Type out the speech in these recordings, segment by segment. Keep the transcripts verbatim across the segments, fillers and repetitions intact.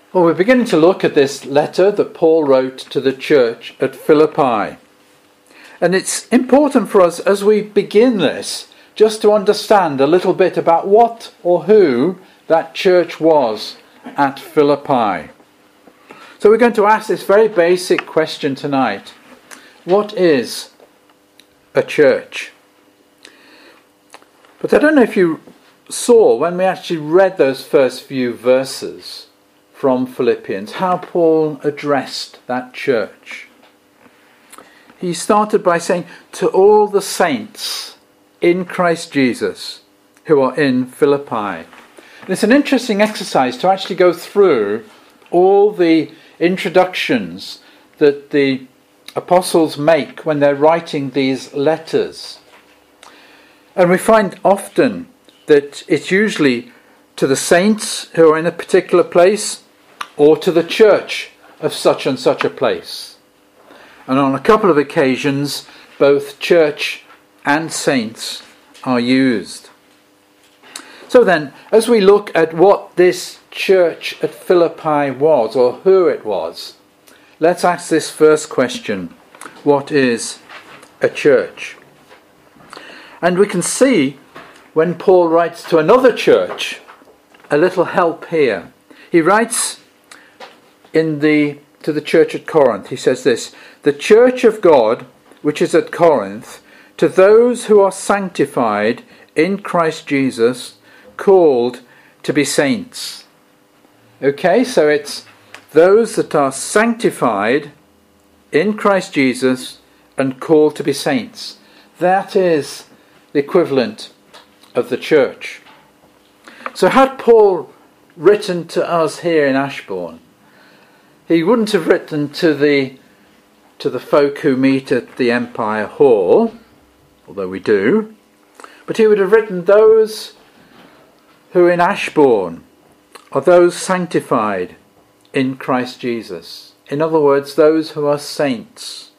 Well, we're beginning to look at this letter that Paul wrote to the church at Philippi. And it's important for us as we begin this just to understand a little bit about what or who that church was at Philippi. So we're going to ask this very basic question tonight. What is a church? But I don't know if you saw when we actually read those first few verses from Philippians, how Paul addressed that church. He started by saying, to all the saints in Christ Jesus who are in Philippi. And it's an interesting exercise to actually go through all the introductions that the apostles make when they're writing these letters. And we find often that it's usually to the saints who are in a particular place, or to the church of such and such a place. And on a couple of occasions, both church and saints are used. So then, as we look at what this church at Philippi was, or who it was, let's ask this first question. What is a church? And we can see when Paul writes to another church, a little help here. He writes in the to the church at Corinth, he says this, the church of God, which is at Corinth, to those who are sanctified in Christ Jesus, called to be saints. Okay, so it's those that are sanctified in Christ Jesus and called to be saints. That is the equivalent of the church. So had Paul written to us here in Ashbourne, he wouldn't have written to the to the folk who meet at the Empire Hall, although we do, but he would have written those who in Ashbourne are those sanctified in Christ Jesus. In other words, those who are saints,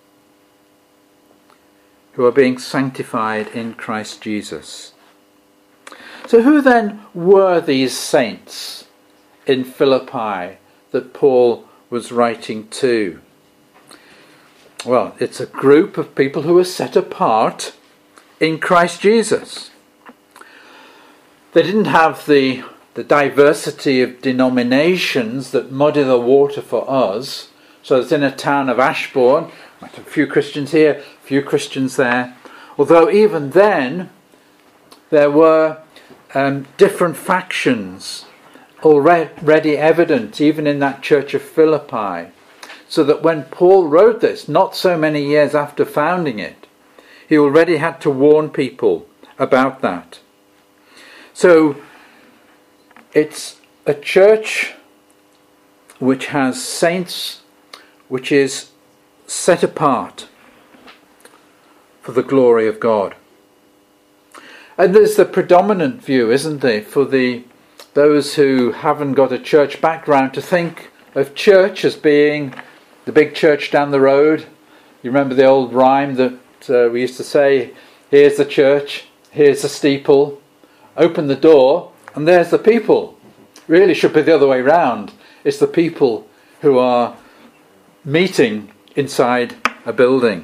who are being sanctified in Christ Jesus. So who then were these saints in Philippi that Paul was writing to? Well, it's a group of people who are set apart in Christ Jesus. They didn't have the, the diversity of denominations that muddy the water for us. So it's in a town of Ashbourne, a few Christians here, a few Christians there. Although even then, there were um, different factions already evident, even in that church of Philippi. So that when Paul wrote this, not so many years after founding it, he already had to warn people about that. So it's a church which has saints, which is set apart for the glory of God. And there's the predominant view, isn't there, for the those who haven't got a church background, to think of church as being the big church down the road. You remember the old rhyme that uh, we used to say, here's the church, here's the steeple, open the door, and there's the people. Really should be the other way round. It's the people who are meeting inside a building.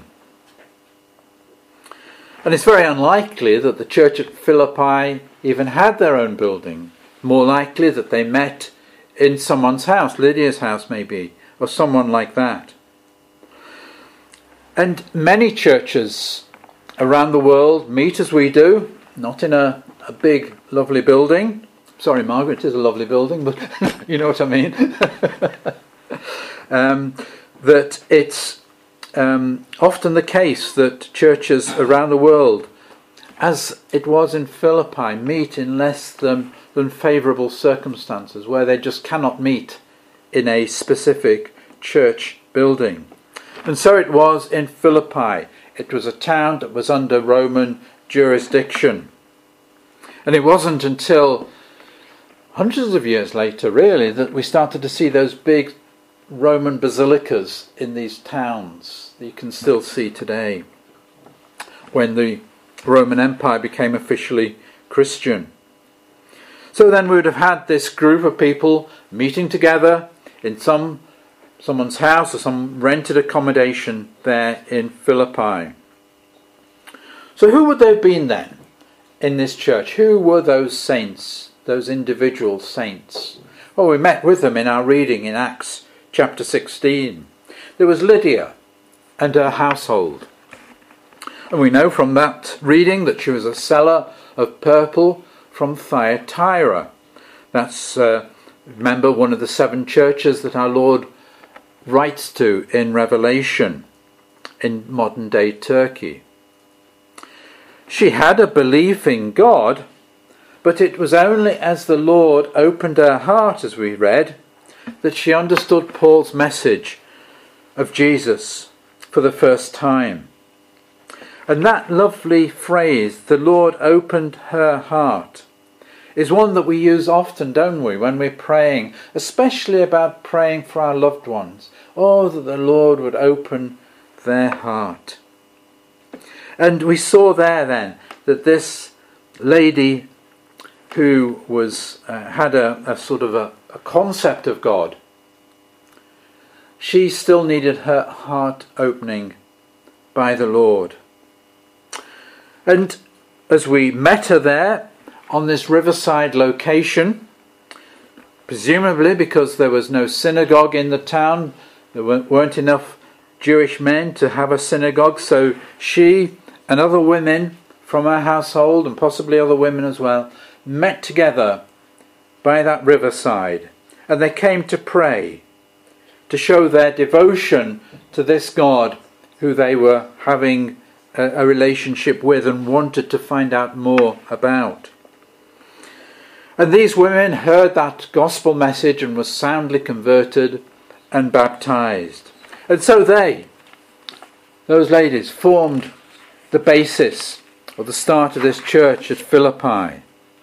And it's very unlikely that the church at Philippi even had their own building. More likely that they met in someone's house, Lydia's house maybe, or someone like that. And many churches around the world meet as we do, not in a, a big, lovely building. Sorry, Margaret, it is a lovely building, but you know what I mean. um, that it's um, often the case that churches around the world, as it was in Philippi, meet in less than, than favourable circumstances, where they just cannot meet in a specific church building. And so it was in Philippi. It was a town that was under Roman jurisdiction. And it wasn't until hundreds of years later, really, that we started to see those big Roman basilicas in these towns that you can still see today, when the Roman Empire became officially Christian. So then we would have had this group of people meeting together in some someone's house or some rented accommodation there in Philippi. So who would they have been then in this church? Who were those saints, those individual saints? Well, we met with them in our reading in Acts chapter sixteen. There was Lydia and her household. And we know from that reading that she was a seller of purple from Thyatira. That's, uh, remember, one of the seven churches that our Lord writes to in Revelation in modern-day Turkey. She had a belief in God, but it was only as the Lord opened her heart, as we read, that she understood Paul's message of Jesus for the first time. And that lovely phrase, the Lord opened her heart, is one that we use often, don't we, when we're praying, especially about praying for our loved ones. Oh, that the Lord would open their heart. And we saw there then that this lady who was uh, had a, a sort of a, a concept of God, she still needed her heart opening by the Lord. And as we met her there on this riverside location, presumably because there was no synagogue in the town, there weren't enough Jewish men to have a synagogue, so she and other women from her household, and possibly other women as well, met together by that riverside, and they came to pray, to show their devotion to this God who they were having a, a relationship with and wanted to find out more about. And these women heard that gospel message and were soundly converted and baptized. And so they, those ladies, formed the basis or the start of this church at Philippi.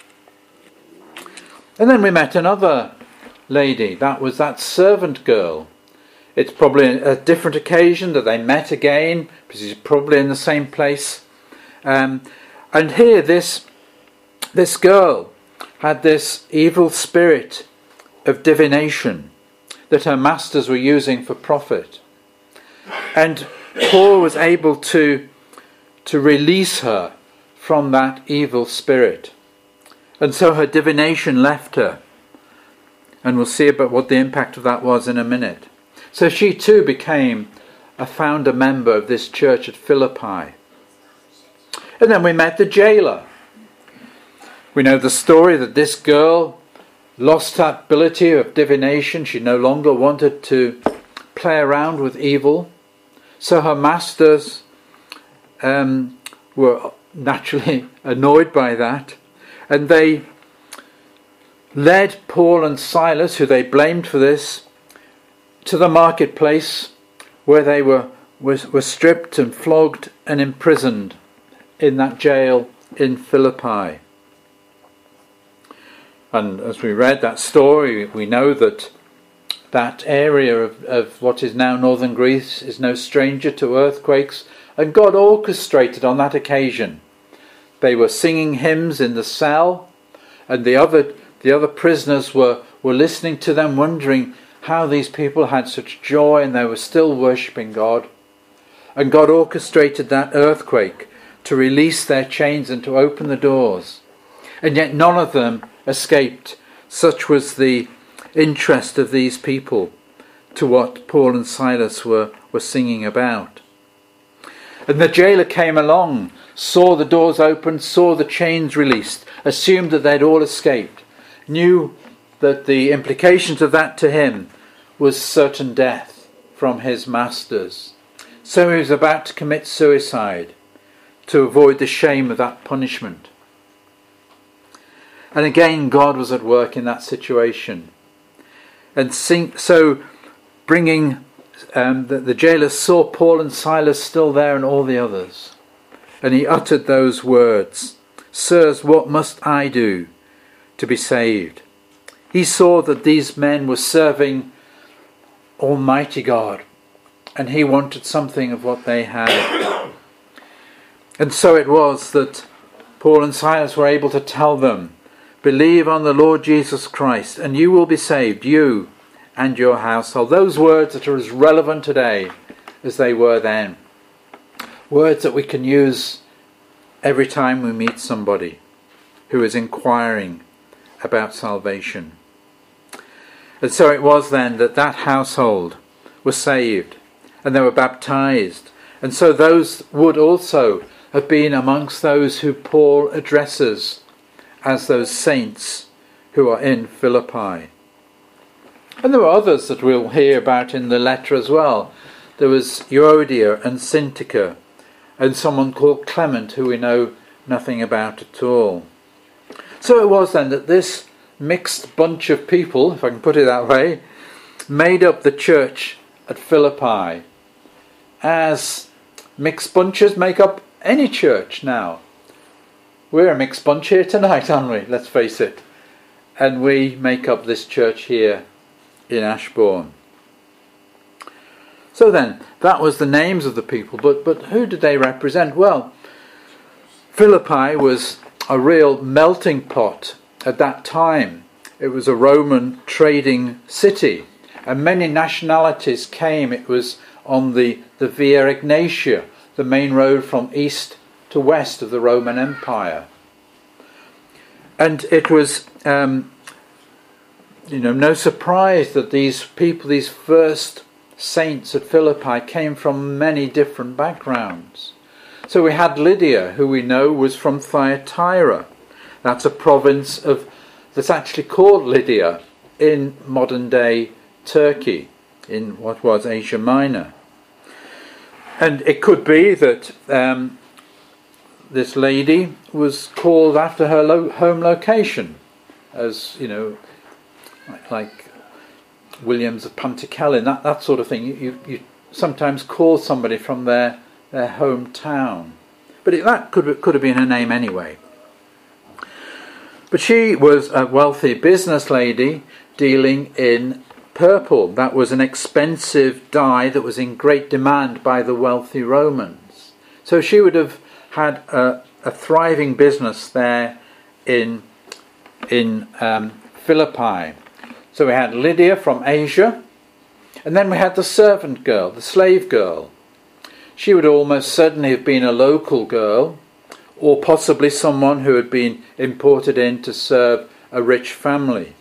And then we met another lady. That was that servant girl. It's probably a different occasion that they met again, because she's probably in the same place. Um, and here this, this girl had this evil spirit of divination that her masters were using for profit. And Paul was able to, to release her from that evil spirit. And so her divination left her. And we'll see about what the impact of that was in a minute. So she too became a founder member of this church at Philippi. And then we met the jailer. We know the story that this girl lost that ability of divination. She no longer wanted to play around with evil. So her masters um, were naturally annoyed by that. And they led Paul and Silas, who they blamed for this, to the marketplace where they were, were, were stripped and flogged and imprisoned in that jail in Philippi. And as we read that story, we know that that area of, of what is now northern Greece is no stranger to earthquakes, and God orchestrated on that occasion. They were singing hymns in the cell, and the other the other prisoners were, were listening to them, wondering how these people had such joy and they were still worshipping God. And God orchestrated that earthquake to release their chains and to open the doors. And yet none of them escaped. Such was the interest of these people to what Paul and Silas were, were singing about. And the jailer came along, saw the doors open, saw the chains released, assumed that they'd all escaped, knew that the implications of that to him was certain death from his masters. So he was about to commit suicide to avoid the shame of that punishment. And again, God was at work in that situation. And sing, so bringing, um, the, the jailer saw Paul and Silas still there and all the others. And he uttered those words, "Sirs, what must I do to be saved?" He saw that these men were serving Almighty God, and he wanted something of what they had. And so it was that Paul and Silas were able to tell them, "Believe on the Lord Jesus Christ, and you will be saved, you and your household. Those words that are as relevant today as they were then. Words that we can use every time we meet somebody who is inquiring about salvation. And so it was then that that household was saved and they were baptized. And so those would also have been amongst those who Paul addresses as those saints who are in Philippi. And there were others that we'll hear about in the letter as well. There was Euodia and Syntyche, and someone called Clement, who we know nothing about at all. So it was then that this mixed bunch of people, if I can put it that way, made up the church at Philippi, as mixed bunches make up any church now. We're a mixed bunch here tonight, aren't we? Let's face it. And we make up this church here in Ashbourne. So then, that was the names of the people, but, but who did they represent? Well, Philippi was a real melting pot at that time. It was a Roman trading city, and many nationalities came. It was on the, the Via Egnatia, the main road from east to west of the Roman Empire. And it was, um, you know, no surprise that these people, these first saints at Philippi, came from many different backgrounds. So we had Lydia, who we know was from Thyatira. That's a province of that's actually called Lydia in modern-day Turkey, in what was Asia Minor. And it could be that um, this lady was called after her lo- home location, as, you know, like, like Williams of Punticelli, that, that sort of thing. You, you, you sometimes call somebody from their, their hometown. But it, that could, could have been her name anyway. But she was a wealthy business lady dealing in purple. That was an expensive dye that was in great demand by the wealthy Romans. So she would have had a, a thriving business there in, in um, Philippi. So we had Lydia from Asia, and then we had the servant girl, the slave girl. She would almost certainly have been a local girl, or possibly someone who had been imported in to serve a rich family.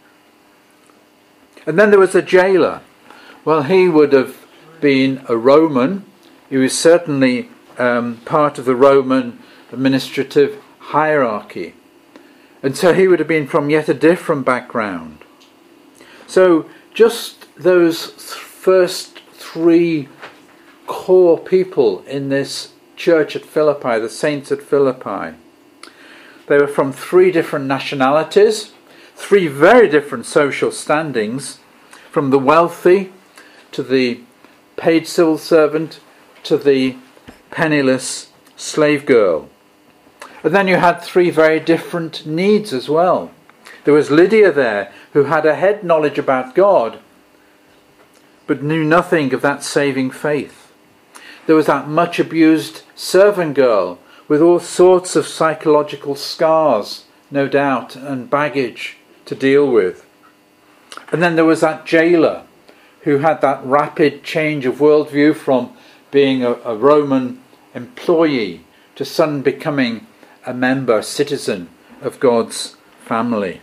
And then there was the jailer. Well, he would have been a Roman. He was certainly um, part of the Roman administrative hierarchy. And so he would have been from yet a different background. So just those th- first three core people in this church at Philippi, the saints at Philippi, they were from three different nationalities, three very different social standings, from the wealthy to the paid civil servant to the penniless slave girl. And then you had three very different needs as well. There was Lydia there, who had a head knowledge about God, but knew nothing of that saving faith. There was that much abused servant girl with all sorts of psychological scars, no doubt, and baggage to deal with. And then there was that jailer who had that rapid change of worldview from being a, a Roman employee to suddenly becoming a member, citizen of God's family.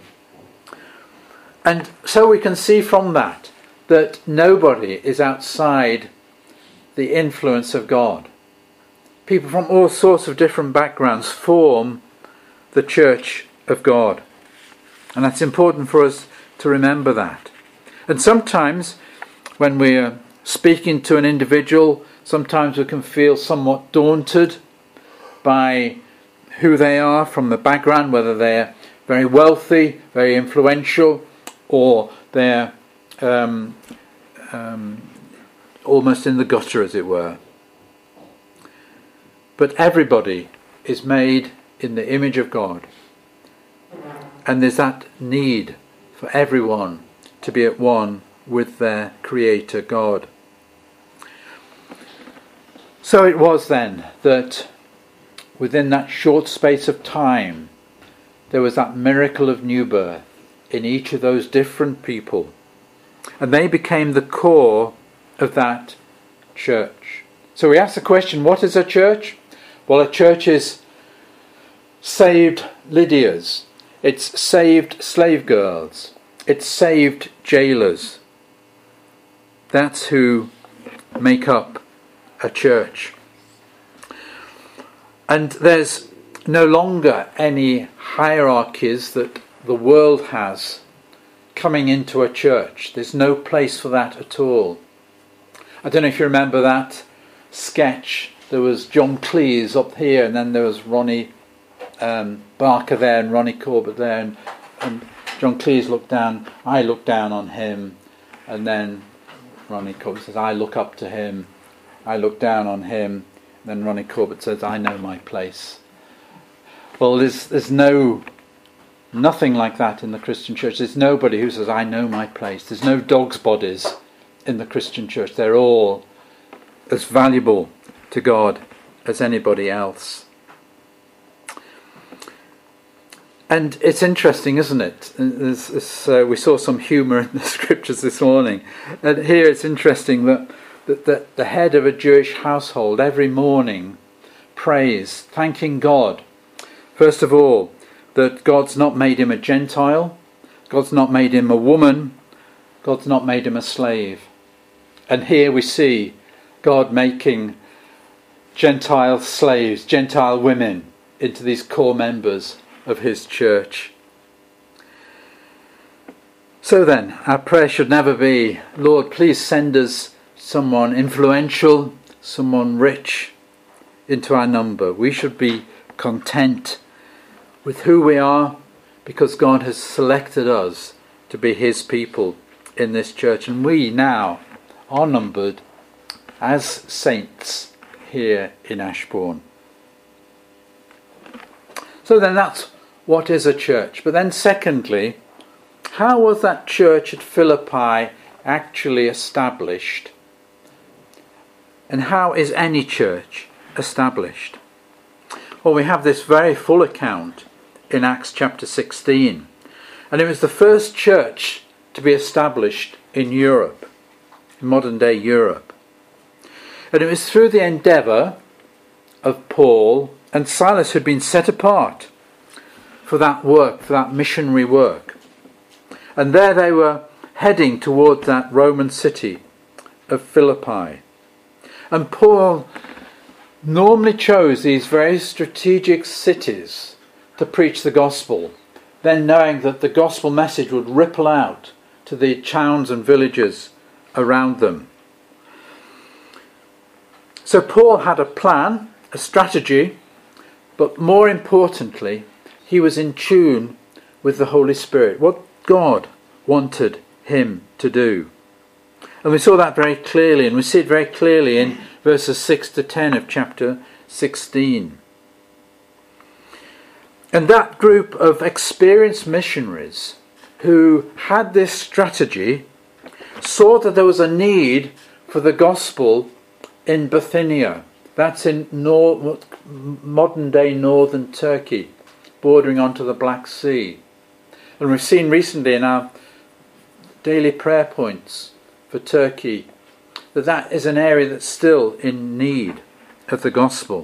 And so we can see from that that nobody is outside the influence of God. People from all sorts of different backgrounds form the church of God. And that's important for us to remember that. And sometimes when we're speaking to an individual, sometimes we can feel somewhat daunted by who they are from the background, whether they're very wealthy, very influential, or they're um, um, almost in the gutter, as it were. But everybody is made in the image of God. And there's that need for everyone to be at one with their Creator God. So it was then that within that short space of time, there was that miracle of new birth in each of those different people And they became the core of that church. So we ask the question, what is a church? Well, a church is saved Lydias. It's saved slave girls. It's saved jailers. That's who make up a church. And there's no longer any hierarchies that the world has coming into a church. There's no place for that at all. I don't know if you remember that sketch. There was John Cleese up here, and then there was Ronnie um, Barker there and Ronnie Corbett there, and, and John Cleese looked down, I looked down on him, and then Ronnie Corbett says, I look up to him, I look down on him, and then Ronnie Corbett says, I know my place. Well, there's, there's no, nothing like that in the Christian church. There's nobody who says, I know my place. There's no dog's bodies in the Christian church. They're all as valuable to God as anybody else. And it's interesting, isn't it? It's, it's, uh, we saw some humour in the scriptures this morning. And here it's interesting that, that, that the head of a Jewish household every morning prays, thanking God, first of all, that God's not made him a Gentile, God's not made him a woman, God's not made him a slave. And here we see God making Gentile slaves, Gentile women, into these core members of his church. So then, our prayer should never be, Lord, please send us someone influential, someone rich into our number. We should be content with who we are, because God has selected us to be his people in this church, and we now are numbered as saints here in Ashbourne. So then that's what is a church. But then secondly, how was that church at Philippi actually established? And how is any church established? Well, we have this very full account in Acts chapter sixteen. And it was the first church to be established in Europe, in modern day Europe. And it was through the endeavour of Paul and Silas, who'd been set apart for that work, for that missionary work. And there they were heading towards that Roman city of Philippi. And Paul normally chose these very strategic cities to preach the gospel, then knowing that the gospel message would ripple out to the towns and villages around them. So Paul had a plan, a strategy, but more importantly, he was in tune with the Holy Spirit, what God wanted him to do. And we saw that very clearly, and we see it very clearly in verses six to ten of chapter sixteen. And that group of experienced missionaries who had this strategy saw that there was a need for the gospel in Bithynia. That's in nor- modern-day northern Turkey, bordering onto the Black Sea. And we've seen recently in our daily prayer points for Turkey that that is an area that's still in need of the gospel.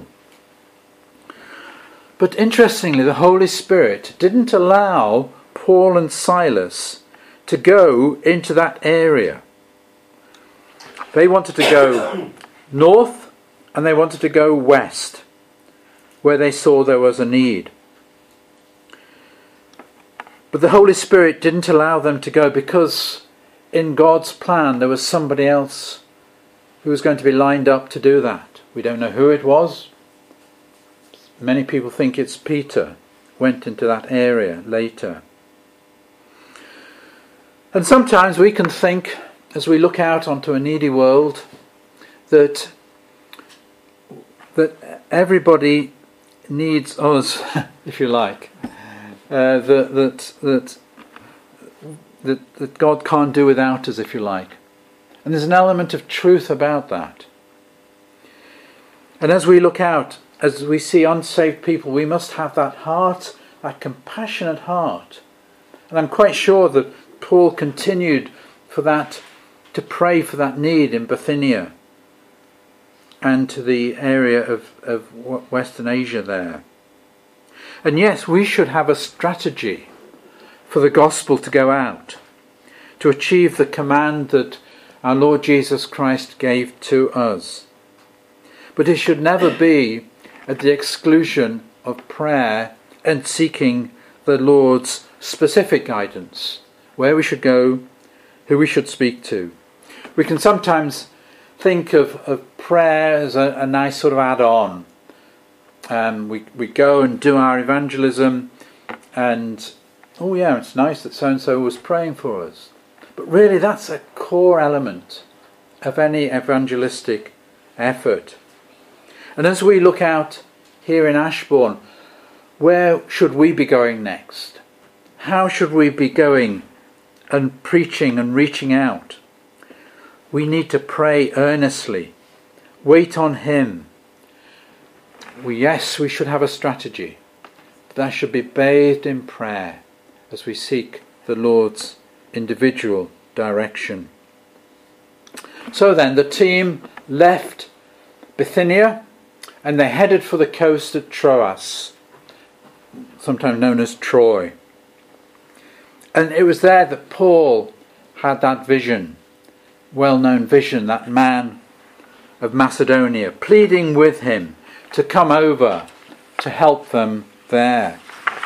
But interestingly, the Holy Spirit didn't allow Paul and Silas to go into that area. They wanted to go north and they wanted to go west, where they saw there was a need. But the Holy Spirit didn't allow them to go, because in God's plan there was somebody else who was going to be lined up to do that. We don't know who it was. Many people think it's Peter, went into that area later. And sometimes we can think, as we look out onto a needy world, that that everybody needs us, if you like. Uh, that, that that that that God can't do without us, if you like. And there's an element of truth about that. And as we look out, as we see unsaved people, we must have that heart, that compassionate heart. And I'm quite sure that Paul continued for that, to pray for that need in Bithynia and to the area of, of Western Asia there. And yes, we should have a strategy for the gospel to go out, to achieve the command that our Lord Jesus Christ gave to us. But it should never be at the exclusion of prayer and seeking the Lord's specific guidance, where we should go, who we should speak to. We can sometimes think of, of prayer as a, a nice sort of add-on. Um, we, we go and do our evangelism and, oh yeah, it's nice that so-and-so was praying for us. But really that's a core element of any evangelistic effort. And as we look out here in Ashbourne, where should we be going next? How should we be going and preaching and reaching out? We need to pray earnestly, wait on Him. We, yes, we should have a strategy, but that should be bathed in prayer as we seek the Lord's individual direction. So then, the team left Bithynia and they headed for the coast of Troas, sometimes known as Troy. And it was there that Paul had that vision, well-known vision, that man of Macedonia, pleading with him to come over to help them there.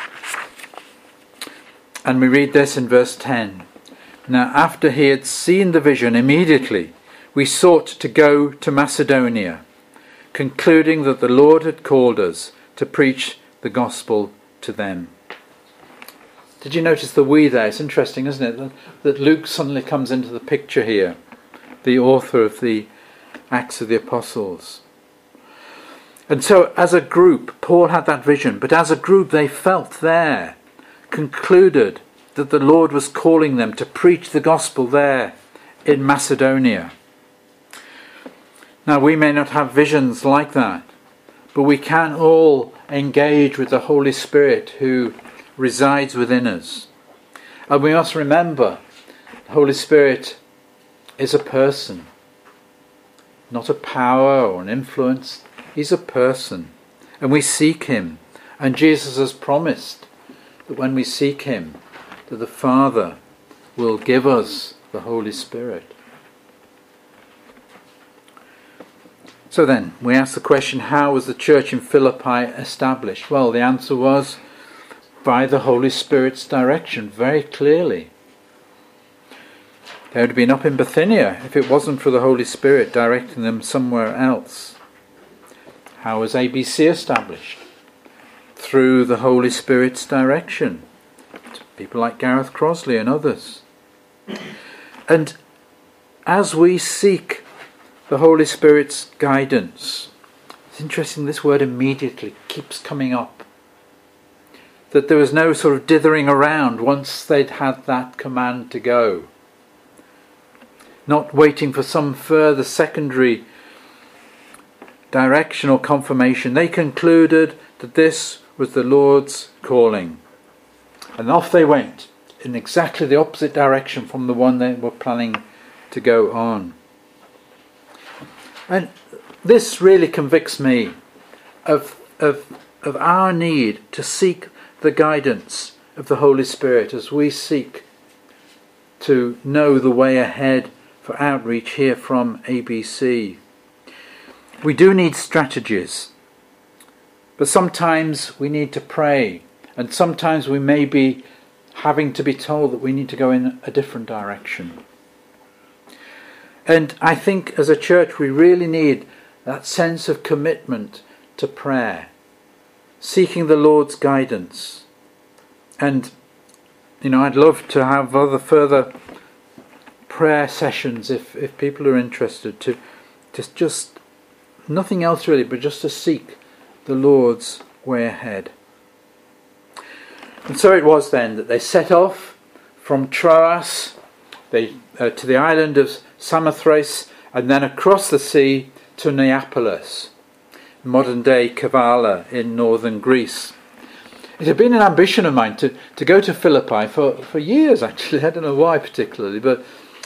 And we read this in verse ten. Now, after he had seen the vision, immediately we sought to go to Macedonia, concluding that the Lord had called us to preach the gospel to them. Did you notice the we there? It's interesting, isn't it, that, that Luke suddenly comes into the picture here, the author of the Acts of the Apostles. And so as a group, Paul had that vision, but as a group they felt there, concluded that the Lord was calling them to preach the gospel there in Macedonia. Now, we may not have visions like that, but we can all engage with the Holy Spirit who resides within us. And we must remember, the Holy Spirit is a person, not a power or an influence. He's a person, and we seek Him. And Jesus has promised that when we seek Him, that the Father will give us the Holy Spirit. So then, we ask the question, how was the church in Philippi established? Well, the answer was by the Holy Spirit's direction, very clearly. They would have been up in Bithynia if it wasn't for the Holy Spirit directing them somewhere else. How was A B C established? Through the Holy Spirit's direction. People like Gareth Crosley and others. And as we seek the Holy Spirit's guidance, it's interesting, this word immediately keeps coming up. That there was no sort of dithering around once they'd had that command to go. Not waiting for some further secondary direction or confirmation. They concluded that this was the Lord's calling. And off they went in exactly the opposite direction from the one they were planning to go on. And this really convicts me of, of, of our need to seek the guidance of the Holy Spirit as we seek to know the way ahead for outreach here from A B C. We do need strategies, but sometimes we need to pray, and sometimes we may be having to be told that we need to go in a different direction. And I think as a church we really need that sense of commitment to prayer, seeking the Lord's guidance. And, you know, I'd love to have other further prayer sessions if, if people are interested, to just, just nothing else really, but just to seek the Lord's way ahead. And so it was then that they set off from Troas they, uh, to the island of Samothrace, and then across the sea to Neapolis, modern-day Kavala in northern Greece. It had been an ambition of mine to, to go to Philippi for, for years, actually. I don't know why particularly, but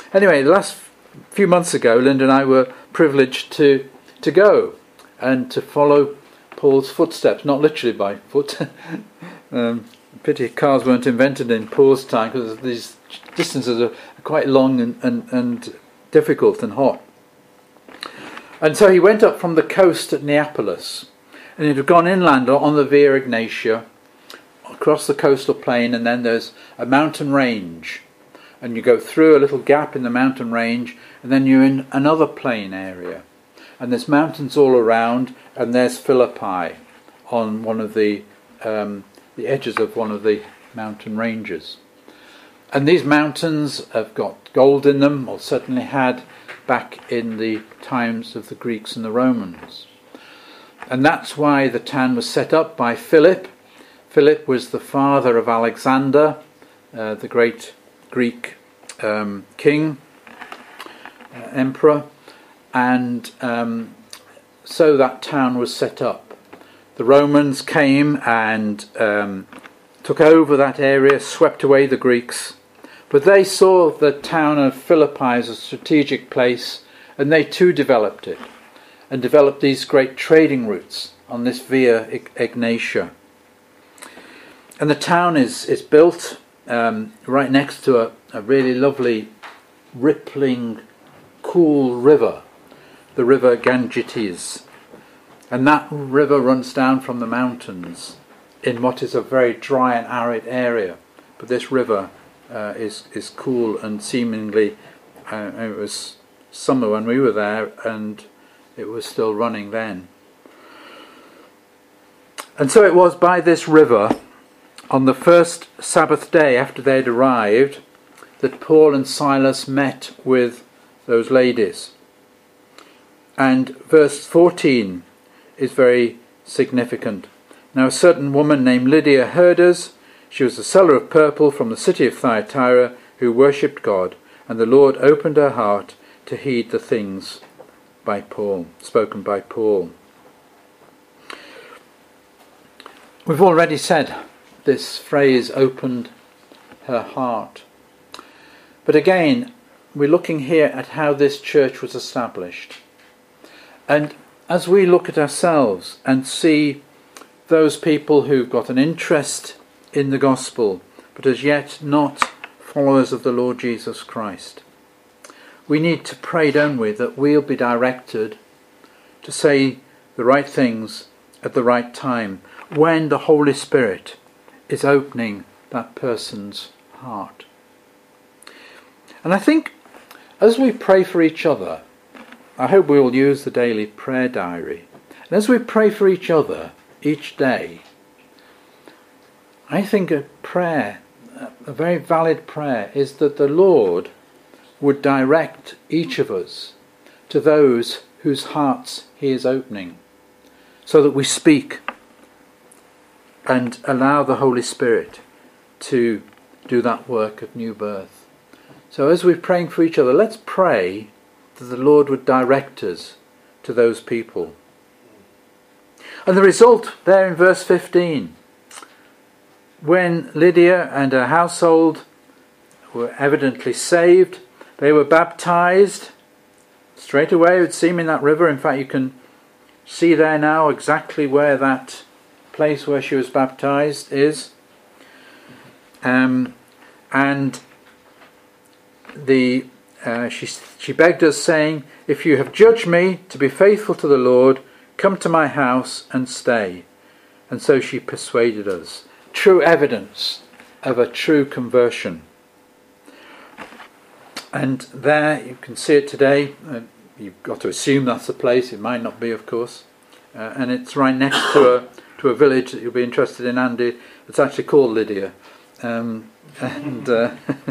Anyway, the last few months ago, Linda and I were privileged to to go and to follow Paul's footsteps, not literally by foot. um, pity cars weren't invented in Paul's time, because these distances are quite long and, and, and difficult and hot. And so he went up from the coast at Neapolis, and he'd have gone inland on the Via Egnatia, across the coastal plain, and then there's a mountain range. And you go through a little gap in the mountain range, and then you're in another plain area. And there's mountains all around, and there's Philippi on one of the um, the edges of one of the mountain ranges. And these mountains have got gold in them, or certainly had back in the times of the Greeks and the Romans. And that's why the town was set up by Philip. Philip was the father of Alexander, uh, the great Greek um, king, uh, emperor, and um, so that town was set up. The Romans came and um, took over that area, swept away the Greeks, but they saw the town of Philippi as a strategic place, and they too developed it, and developed these great trading routes on this Via Egnatia. And the town is, is built um, right next to a, a really lovely, rippling, cool river, the river Gangites. And that river runs down from the mountains in what is a very dry and arid area. But this river uh, is, is cool, and seemingly uh, it was summer when we were there, and it was still running then. And so it was by this river, on the first Sabbath day after they had arrived, that Paul and Silas met with those ladies. And verse fourteen is very significant. Now a certain woman named Lydia heard us. She was a seller of purple from the city of Thyatira, who worshipped God, and the Lord opened her heart to heed the things by Paul, spoken by Paul. We've already said this phrase, opened her heart. But again, we're looking here at how this church was established. And as we look at ourselves and see those people who've got an interest in the gospel, but as yet not followers of the Lord Jesus Christ, we need to pray, don't we, that we'll be directed to say the right things at the right time, when the Holy Spirit is opening that person's heart. And I think as we pray for each other, I hope we will use the daily prayer diary. And as we pray for each other each day, I think a prayer, a very valid prayer, is that the Lord would direct each of us to those whose hearts he is opening, so that we speak and allow the Holy Spirit to do that work of new birth. So as we're praying for each other, let's pray that the Lord would direct us to those people. And the result there in verse fifteen, when Lydia and her household were evidently saved, they were baptized straight away, it would seem, in that river. In fact, you can see there now exactly where that place where she was baptized is. Um, and the uh, she, she begged us, saying, "If you have judged me to be faithful to the Lord, come to my house and stay." And so she persuaded us. True evidence of a true conversion. And there you can see it today. Uh, you've got to assume that's the place. It might not be, of course. Uh, and it's right next to a to a village that you'll be interested in, Andy. It's actually called Lydia. Um, and uh,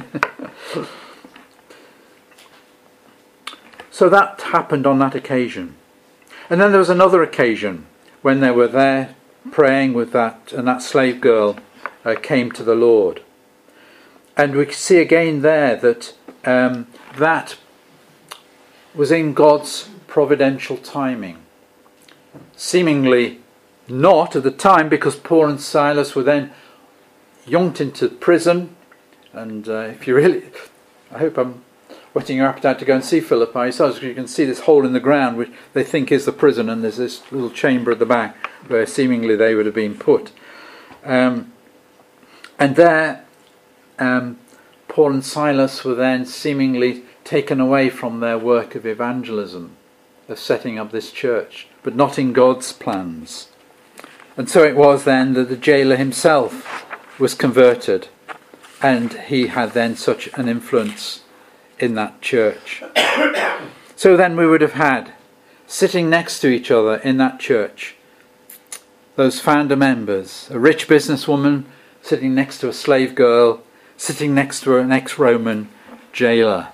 so that happened on that occasion. And then there was another occasion when they were there praying with that, and that slave girl uh, came to the Lord. And we see again there that um, that was in God's providential timing. Seemingly not at the time, because Paul and Silas were then yoinked into prison. And uh, if you really, I hope I'm whetting your appetite to go and see Philippi. So you can see this hole in the ground, which they think is the prison, and there's this little chamber at the back where seemingly they would have been put. Um, and there, um, Paul and Silas were then seemingly taken away from their work of evangelism, of setting up this church, but not in God's plans. And so it was then that the jailer himself was converted, and he had then such an influence in that church. So then we would have had, sitting next to each other in that church, those founder members, a rich businesswoman sitting next to a slave girl, sitting next to an ex-Roman jailer.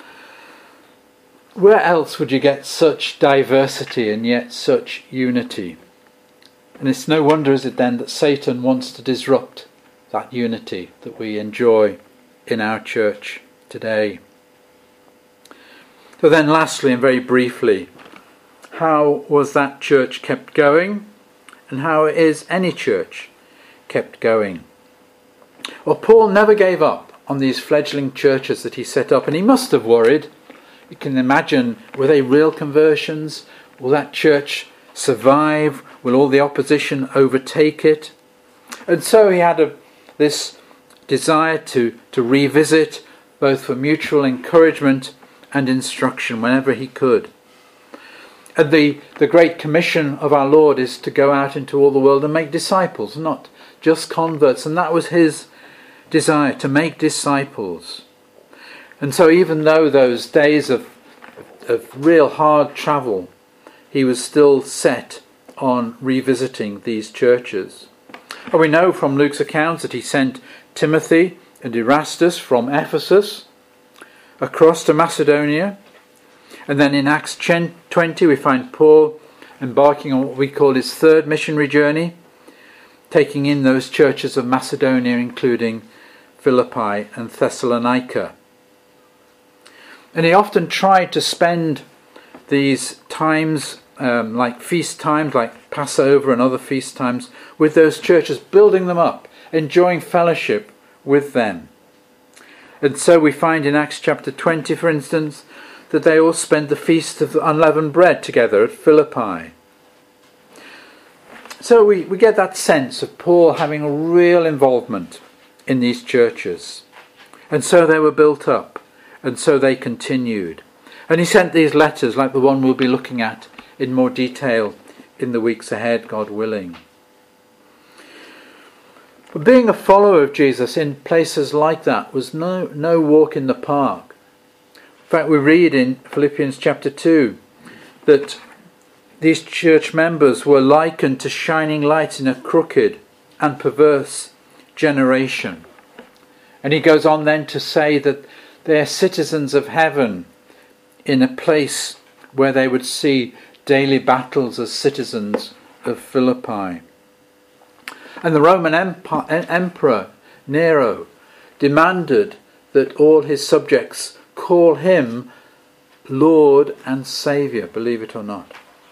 Where else would you get such diversity and yet such unity? And it's no wonder, is it then, that Satan wants to disrupt that unity that we enjoy in our church today. So then lastly and very briefly, how was that church kept going? And how is any church kept going? Well, Paul never gave up on these fledgling churches that he set up, and he must have worried. You can imagine, were they real conversions? Will that church survive? Will all the opposition overtake it? And so he had a, this desire to, to revisit, both for mutual encouragement and instruction whenever he could. And the, the great commission of our Lord is to go out into all the world and make disciples, not just converts. And that was his desire, to make disciples. And so even though those days of, of real hard travel, he was still set on revisiting these churches. And we know from Luke's accounts that he sent Timothy and Erastus from Ephesus across to Macedonia. And then in Acts twenty we find Paul embarking on what we call his third missionary journey, taking in those churches of Macedonia, including Philippi and Thessalonica. And he often tried to spend these times, um, like feast times, like Passover and other feast times, with those churches, building them up, enjoying fellowship with them. And so we find in Acts chapter twenty, for instance, that they all spent the feast of unleavened bread together at Philippi. So we, we get that sense of Paul having a real involvement in these churches. And so they were built up, and so they continued. And he sent these letters, like the one we'll be looking at in more detail in the weeks ahead, God willing. But being a follower of Jesus in places like that was no, no walk in the park. In fact, we read in Philippians chapter two that these church members were likened to shining lights in a crooked and perverse generation. And he goes on then to say that they are citizens of heaven in a place where they would see daily battles as citizens of Philippi. And the Roman Empire, Emperor Nero demanded that all his subjects call him Lord and Saviour, believe it or not.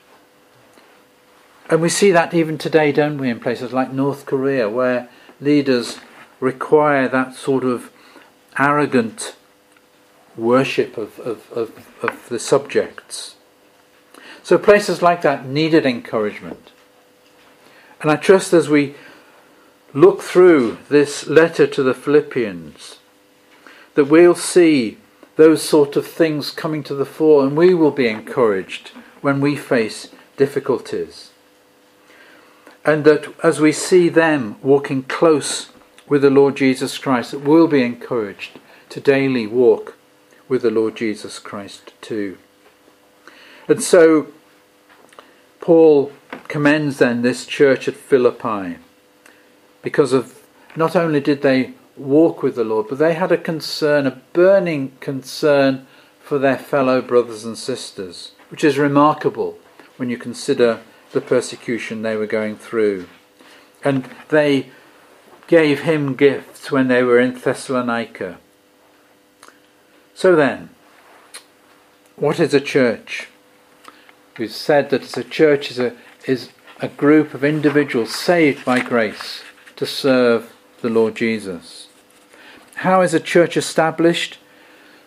And we see that even today, don't we, in places like North Korea, where leaders require that sort of arrogant worship of, of, of, of the subjects. So places like that needed encouragement. And I trust as we look through this letter to the Philippians, that we'll see those sort of things coming to the fore, and we will be encouraged when we face difficulties. And that as we see them walking close with the Lord Jesus Christ, that we'll be encouraged to daily walk with the Lord Jesus Christ too. And so Paul commends then this church at Philippi, because of not only did they walk with the Lord, but they had a concern, a burning concern for their fellow brothers and sisters, which is remarkable when you consider the persecution they were going through. And they gave him gifts when they were in Thessalonica. So then, what is a church? We've said that a church is a, is a group of individuals saved by grace to serve the Lord Jesus. How is a church established?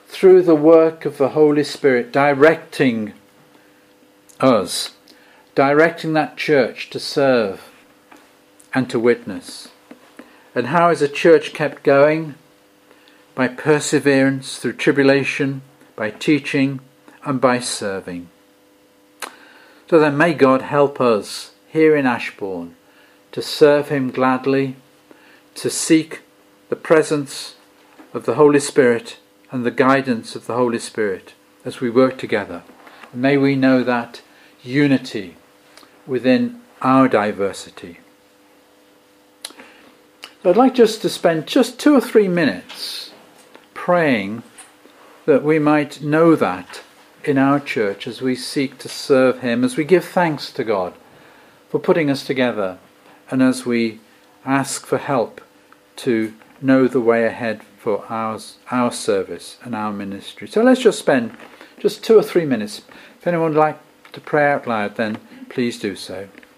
through the work of the Holy Spirit directing us, directing that church to serve and to witness. And how is a church kept going? By perseverance through tribulation, by teaching and by serving. So then may God help us here in Ashbourne to serve him gladly, to seek the presence of the Holy Spirit and the guidance of the Holy Spirit as we work together. And may we know that unity within our diversity. So I'd like just to spend just two or three minutes praying that we might know that in our church as we seek to serve him, as we give thanks to God for putting us together, and as we ask for help to know the way ahead for our, our service and our ministry. So let's just spend just two or three minutes. If anyone would like to pray out loud, then please do so.